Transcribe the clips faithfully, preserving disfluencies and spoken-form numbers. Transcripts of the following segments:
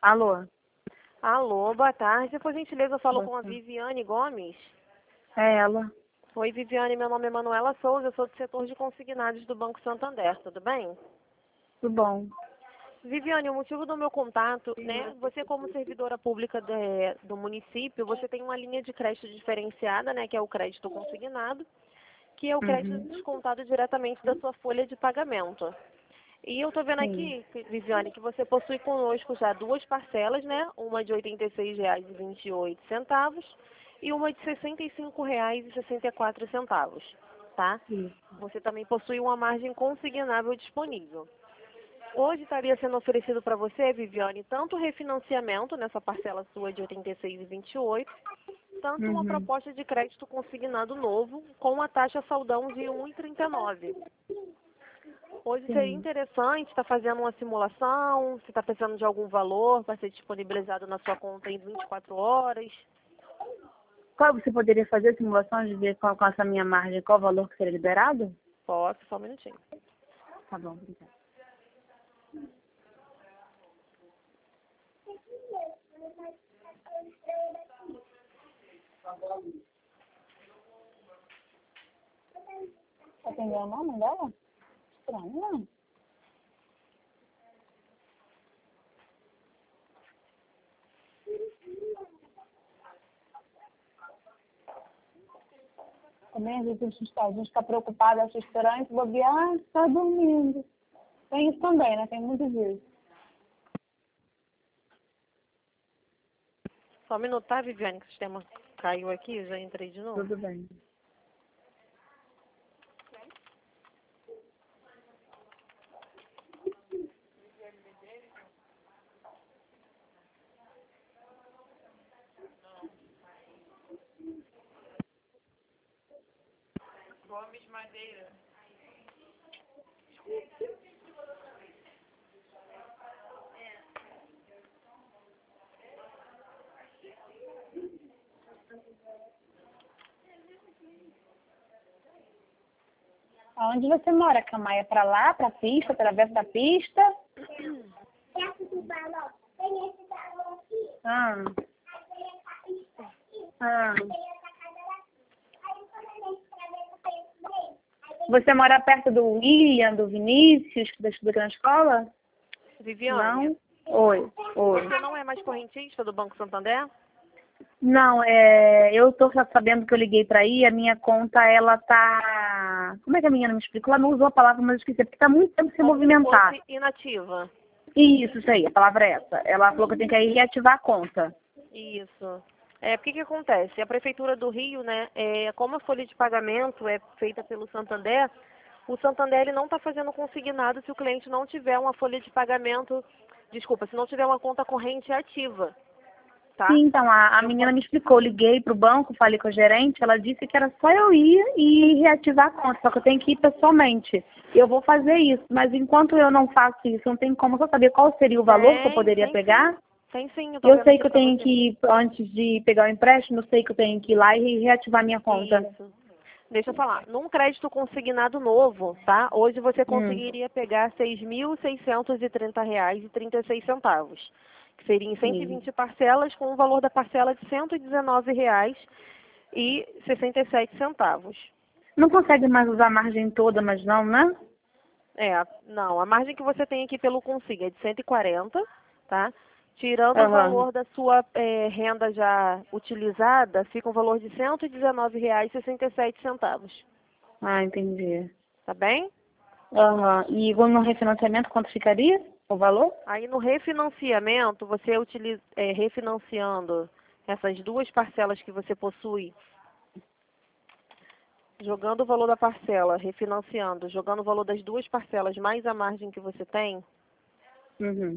Alô? Alô, boa tarde. Por gentileza, eu falo Boa com a tarde. Viviane Gomes. É ela. Oi, Viviane, meu nome é Manuela Souza, eu sou do setor de consignados do Banco Santander, tudo bem? Tudo bom. Viviane, o motivo do meu contato, né? Você como servidora pública de- do município, você tem uma linha de crédito diferenciada, né? Que é o crédito consignado, que é o crédito Uhum. descontado diretamente da sua folha de pagamento. E eu tô vendo Sim. aqui, Viviane, que você possui conosco já duas parcelas, né? Uma de oitenta e seis reais e vinte e oito centavos e uma de sessenta e cinco reais e sessenta e quatro centavos, tá? Isso. Você também possui uma margem consignável disponível. Hoje estaria sendo oferecido para você, Viviane, tanto refinanciamento nessa parcela sua de oitenta e seis e vinte e oito, tanto uma Uhum. proposta de crédito consignado novo com a taxa saldão de um vírgula trinta e nove. Hoje seria Sim. interessante estar fazendo uma simulação, se está precisando de algum valor para ser disponibilizado na sua conta em vinte e quatro horas. Qual você poderia fazer simulação de ver qual, com essa minha margem, qual o valor que seria liberado? Posso, só um minutinho. Tá bom, obrigada. Atendeu o nome dela? Estranho, não. Também às vezes a gente está, a gente fica preocupado, acha estranho, se bobear, ah, está dormindo. Tem isso também, né? Tem muitos dias. Só um minuto, tá, Viviane, que o sistema caiu aqui, já entrei de novo. Tudo bem. Aonde você mora, Camaia? Pra lá, pra pista, através da pista? Perto do balão. Tem esse balão aqui. Ah. Aí tem essa pista aqui. Ah. Aí tem essa cadeira aqui. Aí quando a gente atravessa o preço dele, aí tem Você mora perto do William, do Vinícius, que estuda aqui na escola? Viviane, Não? Oi, oi. você não é mais correntista do Banco Santander? Não, é, eu tô sabendo que eu liguei pra aí, a minha conta, ela tá... Como é que a menina me explicou? Ela não usou a palavra, mas eu esqueci, porque tá muito tempo sem Como se movimentar. fosse inativa. Isso, isso aí, a palavra é essa. Ela falou que eu tenho que ir reativar a conta. Isso. É, porque que acontece? A Prefeitura do Rio, né, é, como a folha de pagamento é feita pelo Santander, o Santander ele não está fazendo consignado se o cliente não tiver uma folha de pagamento, desculpa, se não tiver uma conta corrente ativa, tá? Sim, então, a, a Eu menina posso, me explicou, eu liguei pro banco, falei com a gerente, ela disse que era só eu ir e reativar a conta, só que eu tenho que ir pessoalmente. Eu vou fazer isso, mas enquanto eu não faço isso, não tem como eu saber qual seria o valor que eu tem, poderia tem sim, pegar. tem sim, eu tô Eu vendo sei aqui que eu pra tenho você. que ir, antes de pegar o empréstimo, eu sei que eu tenho que ir lá e reativar minha conta. Isso. Deixa eu falar, num crédito consignado novo, tá? Hoje você Hum, conseguiria pegar seis mil seiscentos e trinta reais e trinta e seis centavos, que seria em cento e sim. vinte parcelas com o valor da parcela de cento e dezenove reais e sessenta e sete centavos. Não consegue mais usar a margem toda, mas não, né? É, não, a margem que você tem aqui pelo Consiga é de cento e quarenta, tá? Tirando o Aham. valor da sua eh, renda já utilizada, fica um valor de cento e dezenove reais e sessenta e sete centavos, Ah, entendi. tá bem? Aham. E no refinanciamento, quanto ficaria o valor? Aí no refinanciamento, você utiliza, é, refinanciando essas duas parcelas que você possui, jogando o valor da parcela, refinanciando, jogando o valor das duas parcelas mais a margem que você tem, Uhum.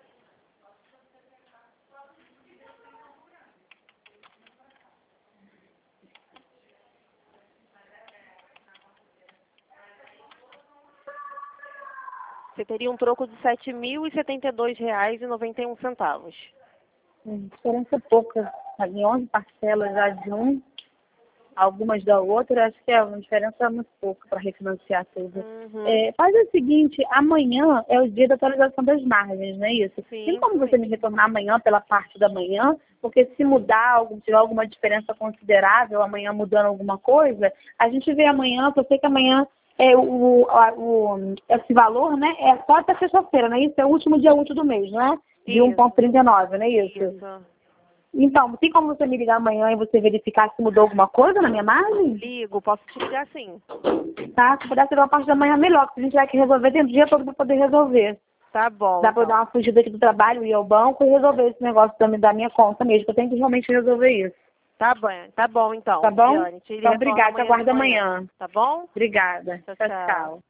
você teria um troco de sete mil e setenta e dois reais e noventa e um centavos. Hum, Diferença pouca. Em onze parcelas já de um. algumas da outra, acho que é uma diferença muito pouco para refinanciar tudo. Uhum. É, faz o seguinte, amanhã é o dia da atualização das margens, não é isso? Sim, Tem como você sim. me retornar amanhã pela parte da manhã? Porque se mudar, algum- tiver alguma diferença considerável, amanhã mudando alguma coisa, a gente vê amanhã, eu sei que amanhã é o, a- o, esse valor, né, é só até sexta-feira, não é isso? É o último dia útil do mês, não é? De Isso. um vírgula trinta e nove, não é isso? Isso. Então, tem como você me ligar amanhã e você verificar se mudou alguma coisa na minha margem? Ligo, posso te ligar sim. Tá? Se puder ser uma parte da manhã, melhor, porque se a gente tiver que resolver, tem o dia todo para poder resolver. Tá bom. Dá para eu então. dar uma fugida aqui do trabalho, ir ao banco e resolver esse negócio da, da minha conta mesmo, que eu tenho que realmente resolver isso. Tá bom, tá bom então. Tá bom? Liane, te Então, retorno obrigada, te amanhã de aguardo manhã. amanhã. Tá bom? Obrigada. Tchau, Tchau, tchau. tchau.